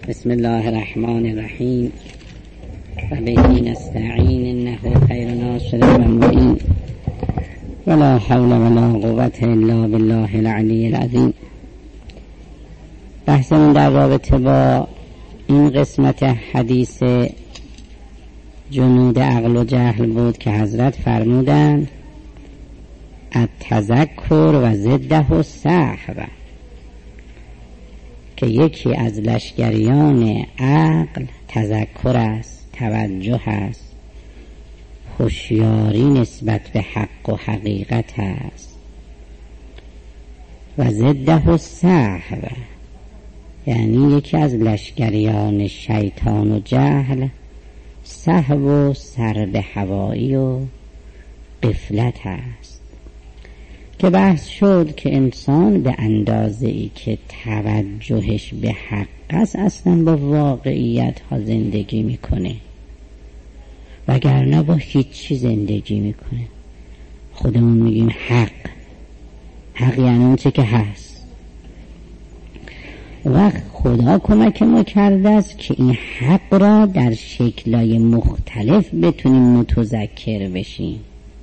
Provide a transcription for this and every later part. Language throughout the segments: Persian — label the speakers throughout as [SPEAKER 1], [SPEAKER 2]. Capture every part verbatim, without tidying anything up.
[SPEAKER 1] بسم الله الرحمن الرحیم و به نستعین انه خیر ناصر و معین ولا حول ولا قوة الا بالله العلی العظیم. بحثمون در رابطه با این قسمت حدیث جنود عقل و جهل بود که حضرت فرمودند التذکر و ضده السهو، که یکی از لشکریان عقل تذکر است، توجه است، هوشیاری نسبت به حق و حقیقت است، و ضده السهو یعنی یکی از لشکریان شیطان و جهل سهو و سر به هوایی و غفلت است. که بحث شد که انسان به اندازه ای که توجهش به حق است اصلا با واقعیت ها زندگی میکنه، وگرنه با هیچی زندگی میکنه. خودمون میگیم حق، حق یعنی اون چه که هست. و خدا کمک ما کرده است که این حق را در شکل‌های مختلف بتونیم متذکر بشیم.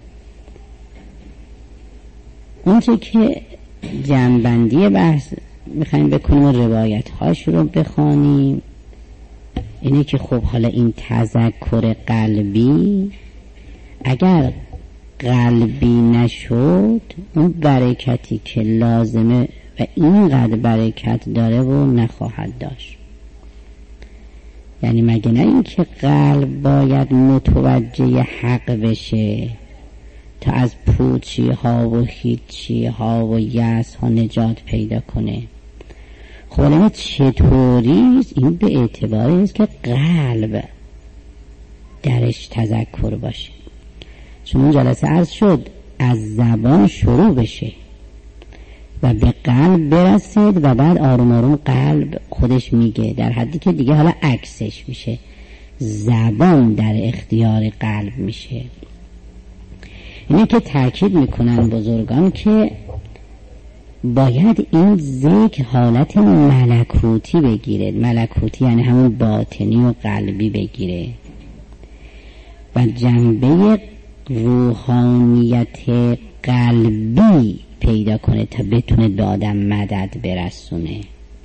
[SPEAKER 1] اون چه که جنبندی بحث میخواییم بکنیم و روایت هاش رو بخوانیم اینه که خب حالا این تذکر قلبی اگر قلبی نشد اون برکتی که لازمه و اینقدر برکت داره و نخواهد داشت. یعنی مگه نه این که قلب باید متوجه حق بشه تا از پوچی ها و هیچی ها و یأس ها نجات پیدا کنه. خب الان چطوری این به اعتباری است که قلب درش تذکر باشه. چون اون جلسه عرض شد از زبان شروع بشه و به قلب برسید و بعد آروم آروم قلب خودش میگه، در حدی که دیگه حالا عکسش میشه، زبان در اختیار قلب میشه. اینه که تأکید میکنن بزرگان که باید این ذکر حالت ملکوتی بگیره. ملکوتی یعنی همون باطنی و قلبی بگیره و جنبه روحانیت قلبی پیدا کنه تا بتونه به آدم مدد برسونه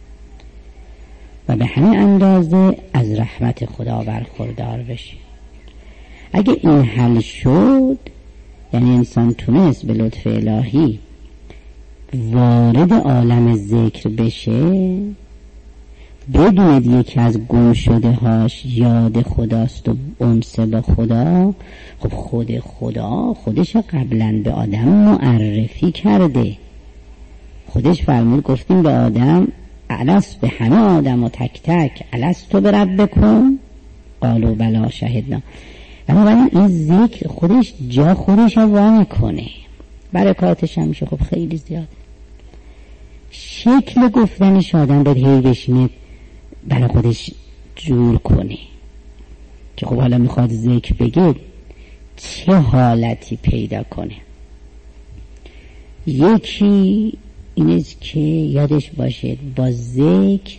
[SPEAKER 1] و به همین اندازه از رحمت خدا برخوردار بشه. اگه این حل شد یعنی انسان تونست به لطف الهی وارد عالم ذکر بشه، بدوند یکی از گم شده هاش یاد خداست و انس با خدا. خب خود خدا خودش قبلا به آدم معرفی کرده. خودش فرمود، گفتیم به آدم الست، به همه آدم و تک تک، الست تو به ربکم قالوا بلا شهدنا. اما این ذکر خودش جا خودش رو وا میکنه، برکاتش هم میشه خب خیلی زیاده. شکل گفتنش آدم باید هی بشینه برای خودش جور کنه که خب حالا میخواد ذکر بگه چه حالتی پیدا کنه. یکی اینه که یادش باشه با ذکر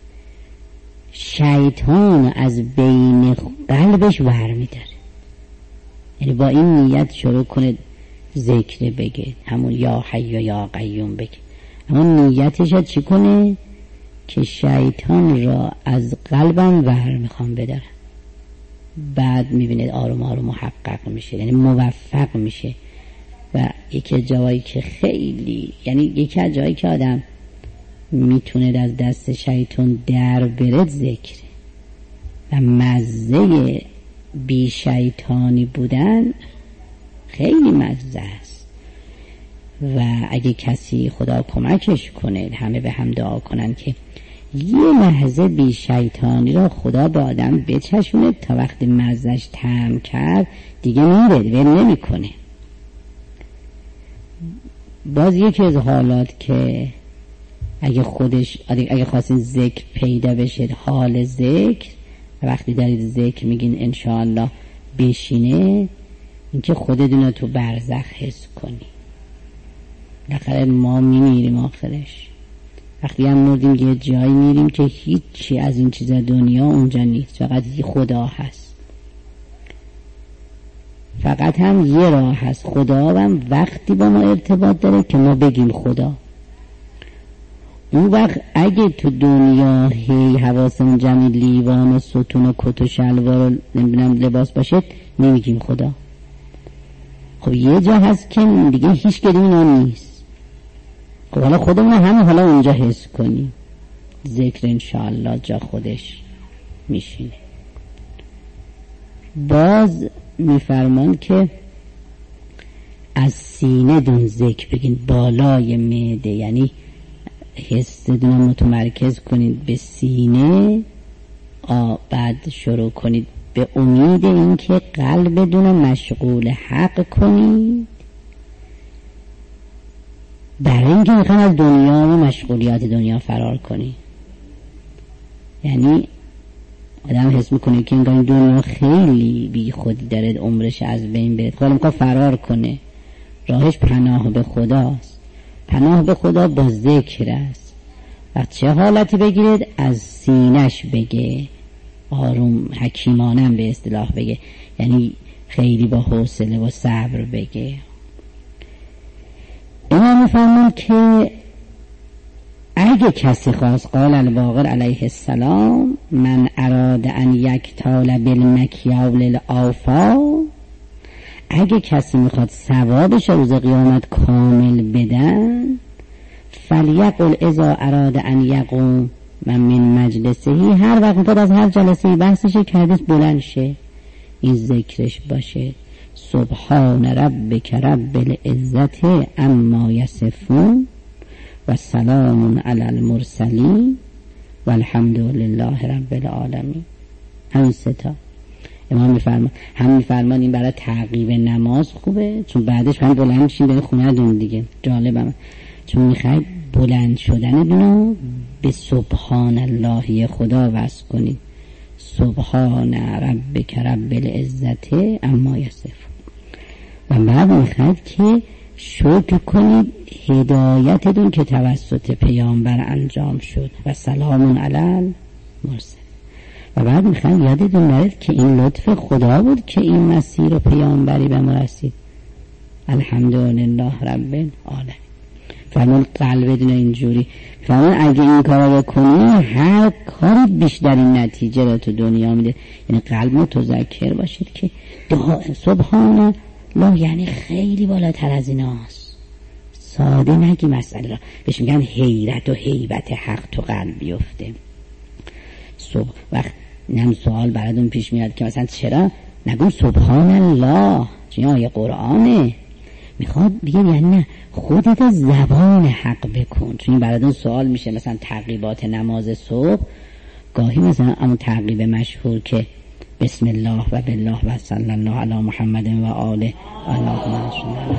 [SPEAKER 1] شیطان از بین قلبش برمیداره. یعنی با این نیت شروع کنه ذکر بگه، همون یا حی و یا قیوم بگه، همون نیتش چی کنه که شیطان را از قلبم ور میخوام بدارم. بعد میبینید آروم آروم محقق میشه، یعنی موفق میشه. و یکی از جایی که خیلی یعنی یکی از جایی که آدم میتونه از دست شیطان در برد ذکر و مزه بی شیطانی بودن خیلی مزه است. و اگه کسی خدا کمکش کنه، همه به هم دعا کنن که یه لحظه بی شیطانی را خدا به آدم بچشونه تا وقتی مزهش طعم کرد دیگه میره ول نمی کنه. باز یکی از حالات که اگه خودش اگه خواستین ذکر پیدا بشه، حال ذکر، وقتی دارید ذکر میگین انشاءالله بشینه، اینکه خودتون رو تو برزخ حس کنی. بالاخره ما میمیریم آخرش وقتی هم مردیم یه جایی میریم که هیچی از این چیزا دنیا اونجا نیست، فقط خدا هست. فقط هم یه راه هست، خدا هم وقتی با ما ارتباط داره که ما بگیم خدا. اون وقت اگه تو دنیا هی حواسمون جمع لیوان و ستون و کت و شلوار و نمیدونم لباس باشه نمیگیم خدا. خب یه جا هست که دیگه هیچ کدوم اینا نیست. خب حالا خودمون همه حالا اونجا حس کنیم. ذکر انشاءالله جا خودش میشینه. باز میفرمان که از سینه دون ذکر بگین، بالای معده، یعنی حس دون متمرکز کنید به سینه. آ بعد شروع کنید به امید این که قلب دون مشغول حق کنید، برای اینکه میخوام از دنیا و مشغولیات دنیا فرار کنید. یعنی آدم حس میکنه که این دنیا خیلی بی خودی داره عمرش از بین بره، خواهد میخواد فرار کنه. راهش پناه به خداست. پناه به خدا با ذکر است. و چه حالتی بگیرید؟ از سینش بگه، آروم حکیمانم به اصطلاح بگه، یعنی خیلی با حوصله و صبر بگه. اینا میفهمون که اگه کسی خواست، قال الباقر علیه السلام، من اراد ان یکتال بالمکیال الآفا، اگه کسی میخواد ثوابش روز قیامت کامل بدن، فلیقل اذا اراد ان یقوم من من مجلسه، هر وقت میخواد از هر جلسه بحثش کردش بلند شه، این ذکرش باشه، سبحان ربک رب العزت اما یصفون و سلام علی المرسلین و الحمد لله رب العالمین. همین ستا امام میفرمان. هم میفرمان این برای تعقیب نماز خوبه، چون بعدش هم بلند میشین برای خونه دون دیگه. جالبم چون میخواید بلند شدن دونو به سبحان اللهی خدا وصل کنید، سبحان ربک رب العزت اما یصفون. و بعد میخواید که شکر کنید هدایتتون که توسط پیامبر انجام شد و سلام علی المرسلین. و بعد میخواید یادتون نرید که این لطف خدا بود که این مسیر و پیامبری به ما رسید. الحمدلله رب العالمین. فرمان قلبتون اینجوری، فرمان اگه این کارا بکنی هر کاری بیشترین نتیجه را تو دنیا میده. یعنی قلب متذکر باشید که سبحان الله یعنی خیلی بالاتر از ایناست. ساده نگی مسئله را، بهش میگن حیرت و هیبت حق تو قلب بیفته. صبح وقت نم سوال براتون پیش میاد که مثلا چرا نگم سبحان الله، چون آیه قرآنه. میخواد بگه یعنی نه، خودت زبان حق بکن. چون این براتون سوال میشه مثلا تعقیبات نماز صبح، گاهی مثلا اون تعقیب مشهور که بسم الله و بالله و صلی الله علی محمد و آله اللهم صل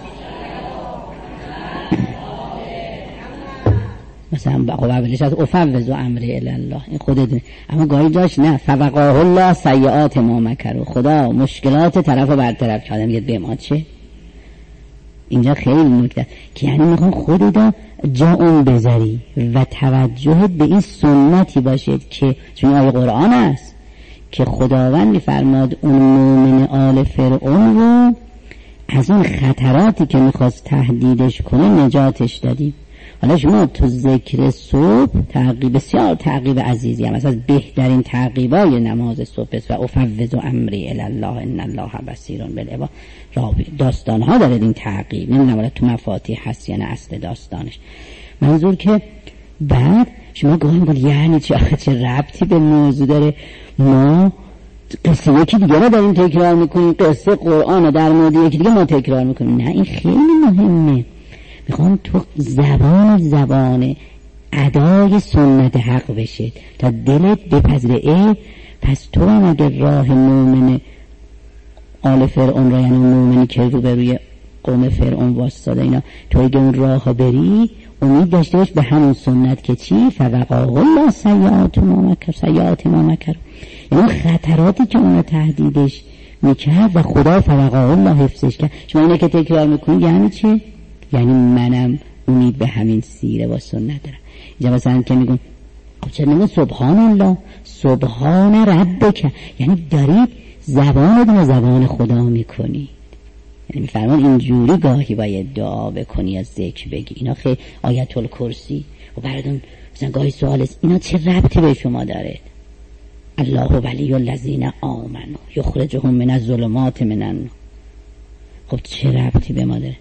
[SPEAKER 1] مثلا قبلش از افوض امری الی الله، این خودت. اما گاهی جاش نه، فوقاه الله سیئات ما مکروا، خدا مشکلات طرفو برطرف کرد. میگه به ما چه؟ اینجا خیلی نکته که یعنی میخوام خودت جا اون بذاری و توجهت به این سنتی باشید که چون آیه قرآن است که خداوند میفرماد اون مومن آل فرعون رو از اون خطراتی که میخواست تهدیدش کنه نجاتش دادیم. حالا شما تو ذکر صبح تعقیب بسیار تعقیب عزیزی هم از بهترین تعقیبای نماز صبح است و افوض امری الی الله ان الله بصیر بالعباد. داستان ها داره این تعقیب، نمیدونم ولی تو مفاتیح هست یا نه اصل داستانش. منظور که بعد شما گاهی میگید یعنی چه آخه چه ربطی به موضوع داره؟ ما قصه یکی دیگه رو داریم تکرار میکنیم، قصه قرآن رو در مورد یکی دیگه ما تکرار میکنیم. نه، این خیلی مهمه. میخوام تو زبان زبان ادای سنت حق بشید تا دلت بپذیره ای پس تو هم اگر راه مومن آل فرعون را، یعنی مومنی که رو به روی قوم فرعون واسطاده اینا، تو اگه اون راه ها بری امید داشته باش به همون سنت که چی؟ فوقاه الله سیئات ما مکر سیئات ما مکر، یعنی خطراتی که اون تهدیدش میکرد و خدا فوقاه الله حفظش کرد. شما اینه که تکرار میکنی یعنی چی؟ یعنی منم امید به همین سیره و سنت دارم. اینجا مثلا که میگم چه نگه سبحان الله سبحان ربک، یعنی دارید زبان دون زبان خدا میکنید. یعنی میفرمان اینجوری گاهی باید دعا بکنی یا ذکر بگی. اینا خیلی آیت الکرسی و براتون مثلا گاهی سوال است اینا چه ربطی به شما داره؟ الله ولی الذین آمنوا یخرجهم من الظلمات من النور. خب چه ربطی به ما داره؟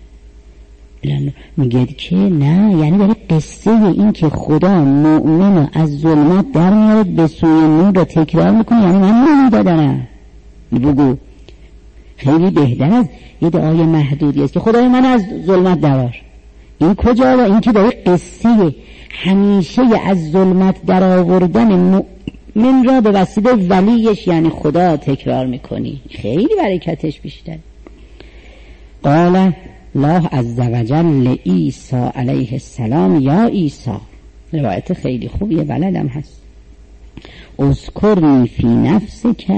[SPEAKER 1] میگه که نه، یعنی داره قصه این که خدا مؤمن از ظلمات در میاره به سوی نور رو تکرار میکنه. یعنی من نور دادنم. بگو خیلی بهتر از یه دعای محدودی است که خدای من از ظلمت درار. این کجا؟ این که داره قصه همیشه از ظلمت در آوردن مؤمن را به وسیله ولیش یعنی خدا تکرار میکنی. خیلی برکتش بیشتر. قال الله عز وجل عیسی علیه السلام یا عیسی، روایت خیلی خوبیه بلدم هست، اذکرنی فی نفسک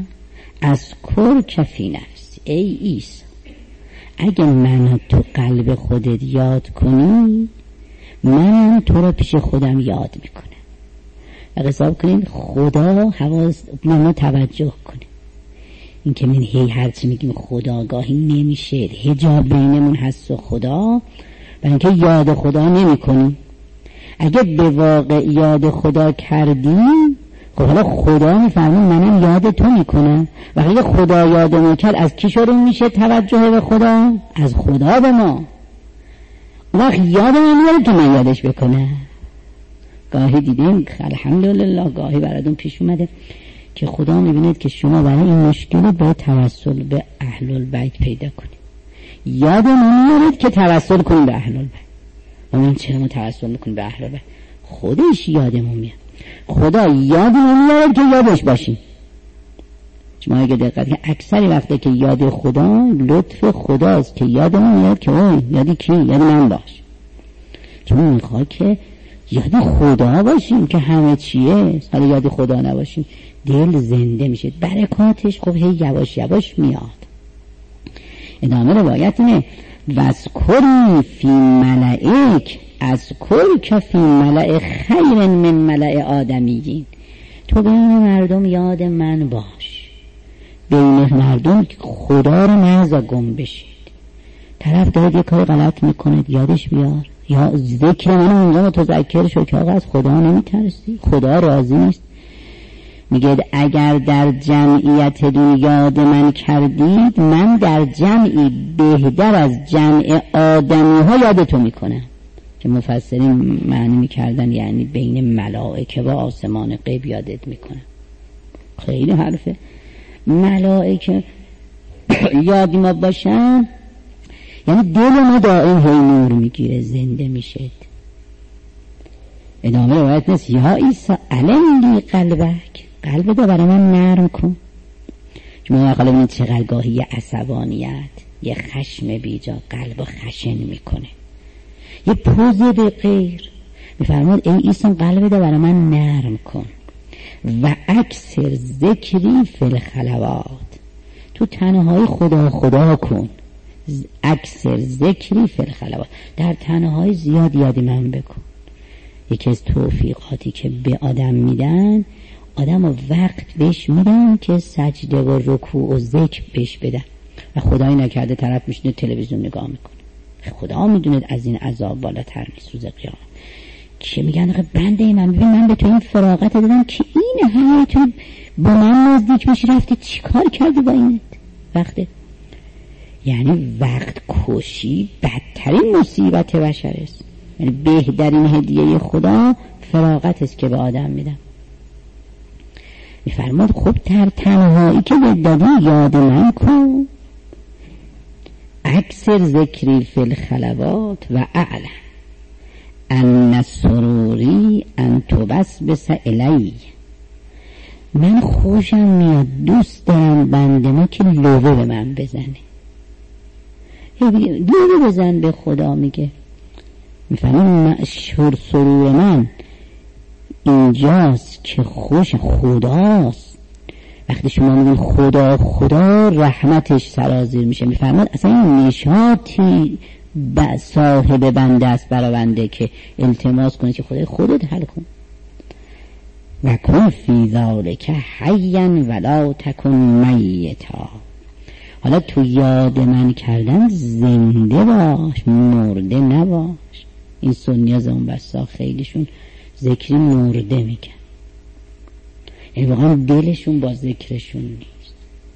[SPEAKER 1] اذکرک فی نفسی. ای عیسی اگه منو تو قلب خودت یاد کنی منم تو رو پیش خودم یاد میکنم. و حساب کنین خدا حواس منو توجه کنه. این که من هی هرچی میگیم خدا گاهی نمیشه، حجاب بینمون هست و خدا، برای اینکه یاد خدا نمی کنیم. اگه به واقع یاد خدا کردیم خب حالا خدا میفرمون منم یاد تو میکنم. وقتی خدا یاد میکرد از کی شروع میشه توجه به خدا؟ از خدا به ما. وقت یاد من میاره که من یادش بکنم. گاهی دیدیم الحمدلله گاهی براتون پیش اومده که خدا میبیند که شما برای این مشکل با توسل به اهل البیت پیدا کنید. یادمون میارید که توسل کنید به اهل البیت. و من چرا ما توسل میکنیم به اهل البیت؟ خودش یادمون میاد. خدا یادمون میارید که یادش باشیم. شما اگه دقت کنید اکثری وقته که یاد خدا لطف خداست که یادمون میاد که اوه یادی کی؟ یاد من باش. چون میخواد که یاد خدا باشیم که همه چیه. حالا یاد خدا نباشیم دل زنده میشه. برکاتش خب هی یواش یواش میاد. ادامه روایت اینه وذکری فی ملائک اذکرک فی ملأ خیر من ملأ آدمیین. تو بین مردم یاد من باش، بین مردم که خدا رو نذار گم بشید. طرف دارد یه کار غلط میکنه یادش بیار، یا ذکر من اونجا متذکر شو که آقا از خدا نمیترسی، خدا راضی نیست. میگه اگر در جمعیت دون یاد من کردید من در جمعی بهتر از جمع آدمی ها یادتو میکنم. که مفسرین معنی میکردن یعنی بین ملائکه و آسمان غیب یادت میکنم. خیلی حرفه. ملائکه یادی ما باشن یعنی دل ما دائم هی نور میگیره، زنده میشه. ادامه روایت نیست یا عیسی علم قلبک، قلب دو برای من نرم کن. چون ما خاله ببینید چقدر گاهی یه عصبانیت یه خشم بیجا قلب خشن میکنه، یه پوزه به غیر. میفرماد ای عیسی قلب دو برای من نرم کن و اکثر ذکری فی الخلوات، تو تنهایی خدا خدا کن. اکثر ذکری فی الخلوات، در تنهایی زیاد یاد من بکن. یکی از توفیقاتی که به آدم میدن، آدم و وقت بهش میدن که سجده و رکوع و ذکر بهش بدن و خدایی نکرده طرف میشینه تلویزیون نگاه میکنه. خدا میدونه از این عذاب بالاتر نیست روز قیامت که میگن آقا بنده من ببین من به تو این فراغت دادم که این همه تو با من نزدیک میشی، رفتی چی کار کردی با اینت وقته؟ یعنی وقت کشی بدترین مصیبت بشر است. یعنی بهترین هدیه خدا فراغت است که به آدم میدم. میفرماد خب در تنهایی که دادی یاد من کن. اکثر ذکری فی الخلوات و اعلم ان سروری ان تبسبس الی. من خوشم میاد دوست دارم بنده ما که لوبه به من بزنه. لوبه بزن به خدا. میگه میفهمم شور سرور من اینجاست که خوش خداست. وقتی شما میگین خدا خدا رحمتش سرازیر میشه. میفرماد اصلا این نشاطی صاحب بنده است برای بنده که التماس کنه که خدای خودت حل کن. و کن فی ذالک حیا ولا تکن میتا. حالا تو یاد من کردن زنده باش، مرده نباش. این سنی از اون بسا خیلیشون ذکری مرده میگن، یعنی واقعا دلشون با ذکرشون نیست.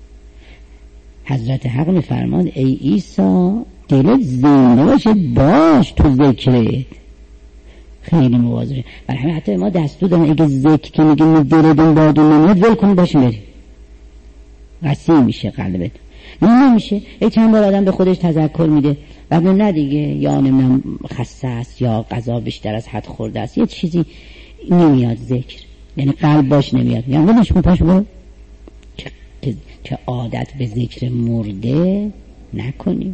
[SPEAKER 1] حضرت حق میفرماد ای عیسی دلت زنده باشه، باش تو ذکرت. خیلی مواظبه. برای همین حتی ما دستور دادن اگه ذکر که میگیم دلتون بادون نمیاد ول کنید باشیم بریم، قصی میشه قلبت. نمیشه ای چند بار آدم به خودش تذکر میده بعد نه دیگه، یا نمیدونم خسته است یا غذا بیشتر از حد خورده است، یه چیزی نمیاد ذکر، یعنی قلب باش نمیاد، یعنی ولش کن پاش برو. که, که عادت به ذکر مرده نکنیم.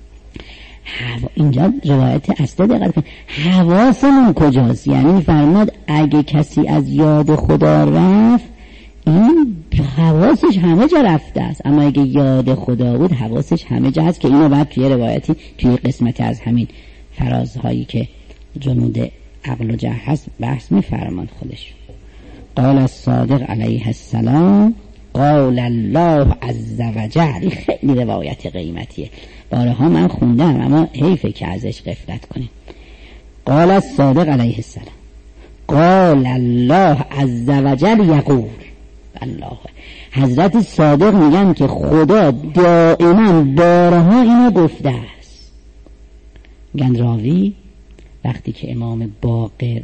[SPEAKER 1] هوا اینجا روایت اصلا دقت کن، حواسمون کجاست؟ یعنی میفرماد اگه کسی از یاد خدا رفت این حواسش همه جا رفته است، اما اگه یاد خدا بود حواسش همه جا هست، که اینو بعد توی روایتی توی قسمتی از همین فرازهایی که جنود عقل و جهل هست بحث میفرمان خودش. قال الصادق علیه السلام قال الله عز وجل. خیلی روایت قیمتیه، بارها من خوندم اما حیفه که ازش غفلت کنیم. قال الصادق علیه السلام قال الله عز وجل یقول. الله حضرت صادق میگن که خدا دائما بارها اینو گفته است. میگن راوی وقتی که امام باقر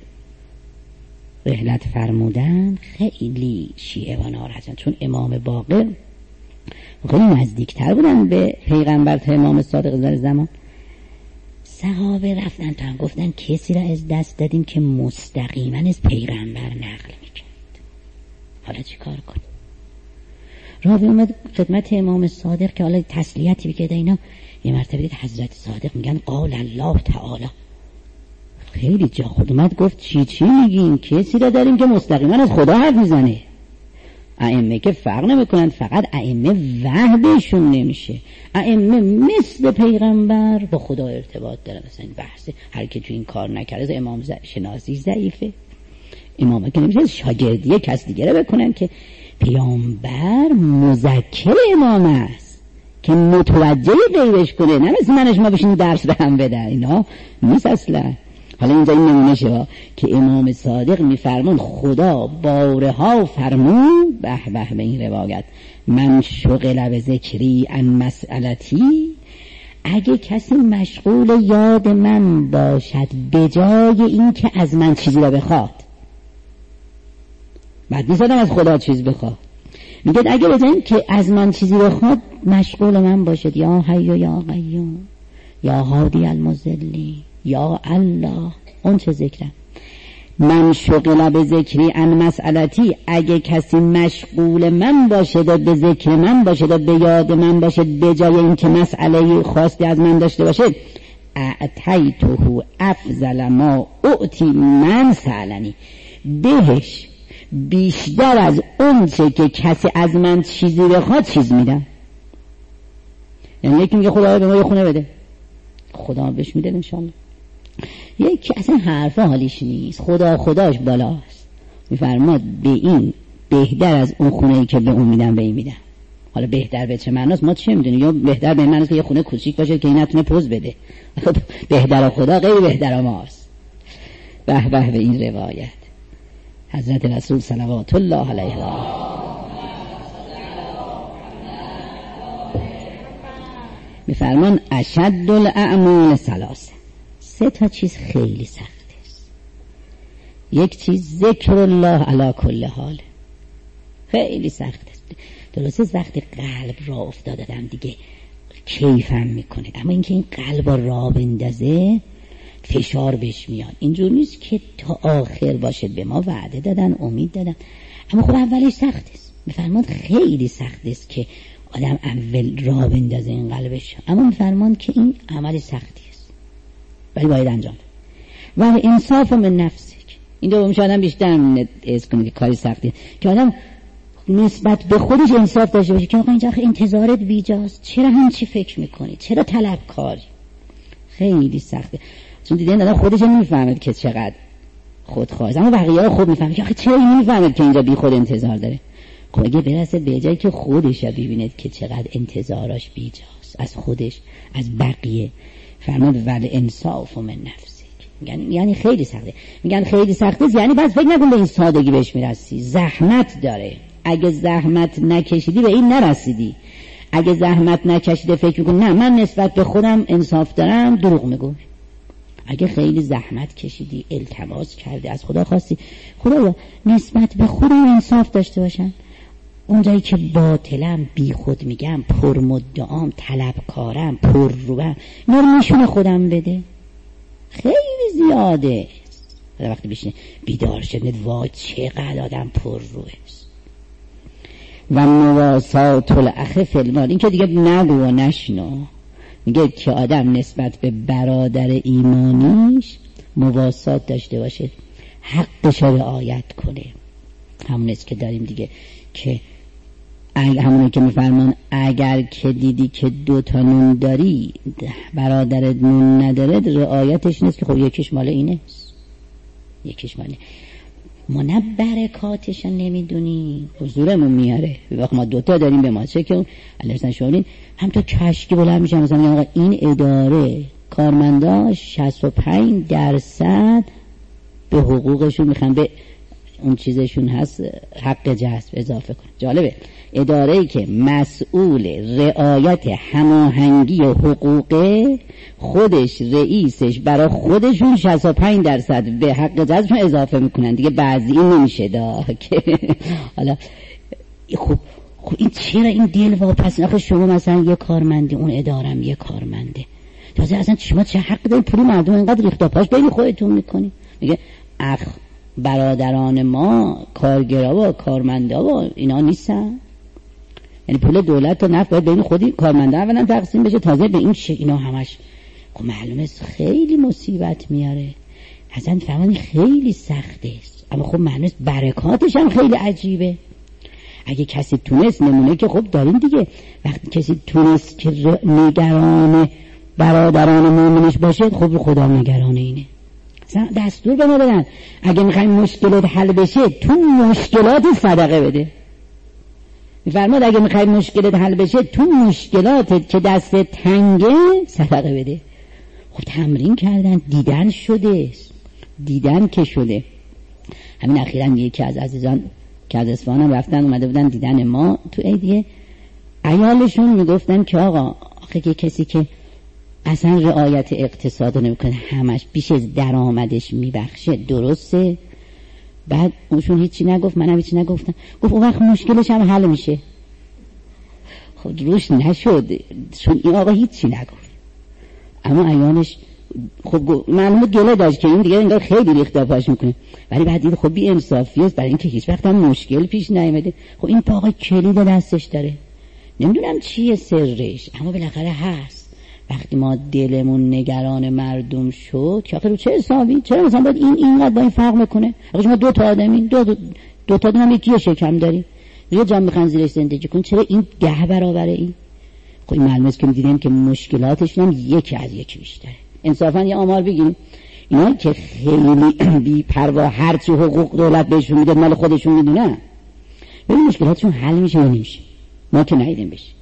[SPEAKER 1] رحلت فرمودن خیلی شیعه و ناراحتن، چون امام باقر خیلی نزدیکتر بودن به پیغمبر تا امام صادق در زمان. صحابه رفتن تا هم گفتن کسی را از دست دادیم که مستقیما از پیغمبر نقل میکرد، حالا چی کار کنیم؟ راوی اومد خدمت امام صادق که حالا تسلیتی بکرده اینا. یه مرتبه دید حضرت صادق میگن قال الله تعالی. خیلی جا خود اومد گفت چی چی میگین؟ کسی را داریم که مستقیما از خدا حرف میزنه. ائمه که فرق نمیکنن، فقط ائمه وحی بهشون نمیشه. ائمه مثل پیغمبر با خدا ارتباط دارن. مثلا این بحث هر کی تو این کار نکرده امام شناسی ضعیفه. امام که نمیشه شاگردی کس دیگه رو بکنن، که پیامبر مذکر امام است که متوجه غیرش کنه، نه مثل من شما بشین درس رو هم بدن، اینا نیست اصلا. حالا اینجا این نمونه شد که امام صادق میفرمون خدا بارها فرمود به به به این روایت من شغل به ذکری عن مسئلتی، اگه کسی مشغول یاد من باشد به جای این که از من چیزی را بخواد. بعد نیست آدم از خدا چیز بخواد، میگه اگه به جای این که از من چیزی بخواد مشغول من باشد، یا حی یا قیوم یا هادی المضلی یا الله، اون چه ذکرم. من شغل به ذکری عن مسئلتی، اگه کسی مشغول من باشه به ذکر من باشه به یاد من باشه به جای این که مسئله خاصی از من داشته باشه، اعطیته افضل ما اعطی من سألنی، بهش بیشتر از اون چه که کسی از من چیزی بخواد چیز میدم. یعنی یکی میگه خدا به ما یه خونه بده، خدا بهش میده انشالله. یکی اصلا حرفا حالیش نیست، خدا خداش بالاست، میفرماد به این بهتر از اون خونه‌ای که به اون میدم به این میدم. حالا بهتر به چه معناست ما چه میدونیم؟ یا بهتر به معناست که یه خونه کوچیک باشه که این نتونه پوز بده. بهتر خدا غیر بهتر ماست. به به به این روایت حضرت رسول صلوات الله علیه و آله میفرمان اشد الاعمال ثلاثه، سه تا چیز خیلی سخت است. یک چیز ذکر الله علی کل حال، خیلی سخت است. درسته وقتی قلب را افتادم دیگه کیفم میکنه، اما اینکه این قلب را بندازه فشار بهش میاد. اینجور نیست که تا آخر باشه، به ما وعده دادن امید دادن، اما خب اولش سخت است. میفرمان خیلی سخت است که آدم اول را بندازه این قلبش، اما میفرمان که این عمل سختی است ولی باید انجام ده. و انصاف من نفسک، این دو میشه آدم بیشتر از کنه که کاری سختی، که آدم نسبت به خودش انصاف داشته باشه که آقا اینجا انتظارت بیجاست، چرا هم چی فکر میکنی، چرا طلبکاری. خیلی سخته، چون دیدین آدم خودش میفهمه که چقدر خودخواست، اما بقیه ها خود میفهمه که آخه چرا این میفهمه که اینجا بی خود انتظار داره. خب اگه برسه به جایی که خودش ببیند که چقدر انتظاراش بیجاست از خودش، از بقیه، فرمود ول انصاف من نفسی، میگن یعنی خیلی سخته، میگن خیلی سخته یعنی بس فکر نکن به این سادگی بهش میرسی، زحمت داره. اگه زحمت نکشیدی به این نرسیدی. اگه زحمت نکشیده فکر میکن نه من نسبت به خودم انصاف دارم، دروغ میگم. اگه خیلی زحمت کشیدی، التماس کردی، از خدا خواستی خدایا نسبت به خودم انصاف داشته باشم، اونجایی که باطلم، بی خود میگم، پر مدعام، طلبکارم، پر روم، اینا رو میشونه خودم بده. خیلی زیاده. وقتی بشینه بیدار شد وای چقدر آدم پر روه و مواسات الاخ فی المال. این که دیگه نگو و نشنو، میگه که آدم نسبت به برادر ایمانیش مواسات داشته باشه، حقش رو رعایت کنه. همونست که داریم دیگه که همونه که میفرمان اگر که دیدی که دو تا نون داری برادرت نون نداره، رعایتش نیست که خب یکیش مال اینه، یکیش ماله ما، نه برکاتش نمیدونی، حضورمون میاره. وقت ما دوتا داریم به ما چه که الان شما هم تو کشکی بلند میشن مثلا میگن آقا این اداره کارمنداش شصت و پنج درصد به حقوقشون میخوان به اون چیزشون هست حق جذب اضافه کن. جالبه اداره‌ای که مسئول رعایت هماهنگی حقوقه، خودش رئیسش برای خودشون شصت و پنج درصد به حق جذبشون اضافه میکنن دیگه. بعضی این نمیشه دا که حالا خب خب این چرا این دل واپس؟ آخه شما مثلا یه کارمنده، اون ادارم یه کارمنده، تازه اصلا شما چه حق دارید پول مردم اینقدر ریخت و پاش بین خودتون میکنی؟ میگه اخ برادران ما کارگرا و کارمندا و اینا نیستن، یعنی پول دولت و نفت باید بین خودی کارمندا اولا تقسیم بشه، تازه به این شکل اینا همش خب معلومه خیلی مصیبت میاره. اصلا فهمانی خیلی سخته است، اما خب معلومه برکاتش هم خیلی عجیبه. اگه کسی تونست نمونه که خب داریم دیگه، وقتی کسی تونست که نگران برادران مومنش باشه خب خدا نگران اینه. دستور به ما بدن اگه میخوای مشکلات حل بشه تو مشکلات صدقه بده. میفرماد اگه میخوای مشکلات حل بشه تو مشکلاتت که دست تنگه صدقه بده. خب تمرین کردن، دیدن شده، دیدن که شده. همین اخیراً یکی از عزیزان که از اصفهان هم رفتن اومده بودن دیدن ما تو عیدیه، عیالشون میگفتن که آقا آخه که کسی که اصلا رعایت اقتصاد نمیکنه، همش بیش از درآمدش میبخشه، درسته؟ بعد اونشون هیچی نگفت، منم هیچی نگفتم، گفت اون وقت مشکلش هم حل میشه. خب روش نشد چون این آقا هیچی نگفت، اما عیانش خب معلومه گله داشت که این دیگه انگار خیلی ریخته پاش میکنه، ولی بعد دید خب بی انصافی است برای اینکه هیچ وقت هم مشکل پیش نیامده. خب این آقا کلید دستش داره، نمیدونم چیه سرش، اما بالاخره هست. وقتی ما دلمون نگران مردم شد که آخه رو چه حسابی، چرا مثلا باید این اینقدر با این فرق میکنه؟ آخه شما دو تا آدمین، دو, دو, دو تا آدم هم یکی شکم داری، یه جا میخوان زیرش زندگی کن، چرا این ده برابره این؟ خب این معلومه است که میدیدیم که مشکلاتشون هم یکی از یکی بیشتره. انصافا یه آمار بگیریم، اینا که خیلی بی پروا هرچی حقوق دولت بهشون میده مال خودشون میدونن، ببین مشکلاتشون حل میشه یا نمیشه؟ ما که ندیدیم بشه.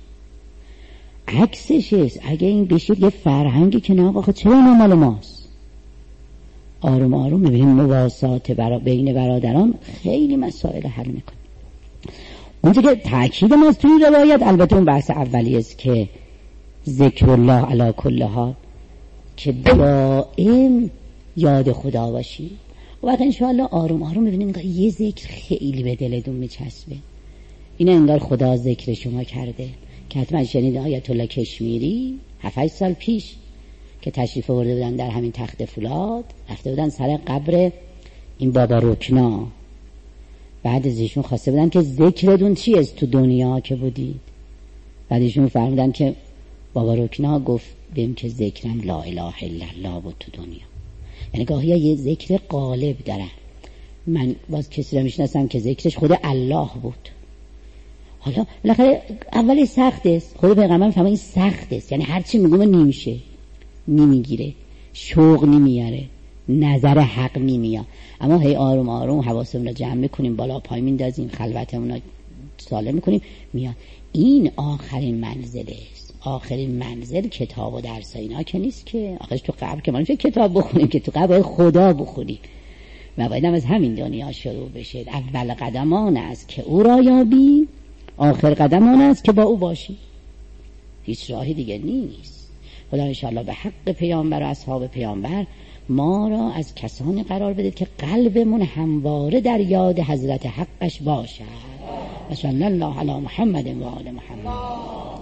[SPEAKER 1] عکسش است، اگه این بشه یه فرهنگی که نه آقا چرا اینا مال ماست. آروم آروم میبینیم مواسات برا بین برادران خیلی مسائل حل میکنه. اونجا که تأکید ماست توی روایت، البته اون بحث اولی است که ذکر الله علی کل حال، که دائم یاد خدا باشی. و بعد انشاءالله آروم آروم میبینیم انگار یه ذکر خیلی به دلتون میچسبه، این انگار خدا ذکر شما کرده. که حتما شنید آیت الله کشمیری هفت سال پیش که تشریف آورده بودن در همین تخت فولاد، رفته بودن سر قبر این بابا رکنا، بعد از ایشون خواسته بودن که ذکرتون چی است تو دنیا که بودید. بعد ایشون فرمودن که بابا رکنا گفت بهم که ذکرم لا اله الا الله بود تو دنیا. یعنی گاهی یه ذکر غالب داره. من باز کسی رو میشناسم که ذکرش خود الله بود. حالا بالاخره اولی سخت است، خود پیغمبر فرمود این سخت است، یعنی هر چی میگم نمیشه. نمیگیره، شوق نمیاره، نظر حق نمیاد. اما هی آروم آروم حواسمون رو جمع میکنیم، بالا پای میندازیم، خلوتمون رو سالم میکنیم، میاد. این آخرین منزله است. آخرین منزل کتاب و درس اینا که نیست که. آخرش تو قبر که ما نمیشه کتاب بخونیم که، تو قبر باید خدا بخونیم و باید هم از همین دنیا شروع بشه. اول قدم آن است که او را یابی، آخر قدم آن است که با او باشی. هیچ راهی دیگه نیست. خدا انشاءالله به حق پیامبر و اصحاب پیامبر ما را از کسانی قرار بدید که قلبمون همواره در یاد حضرت حقش باشد. و صلی الله علی محمد و آل محمد.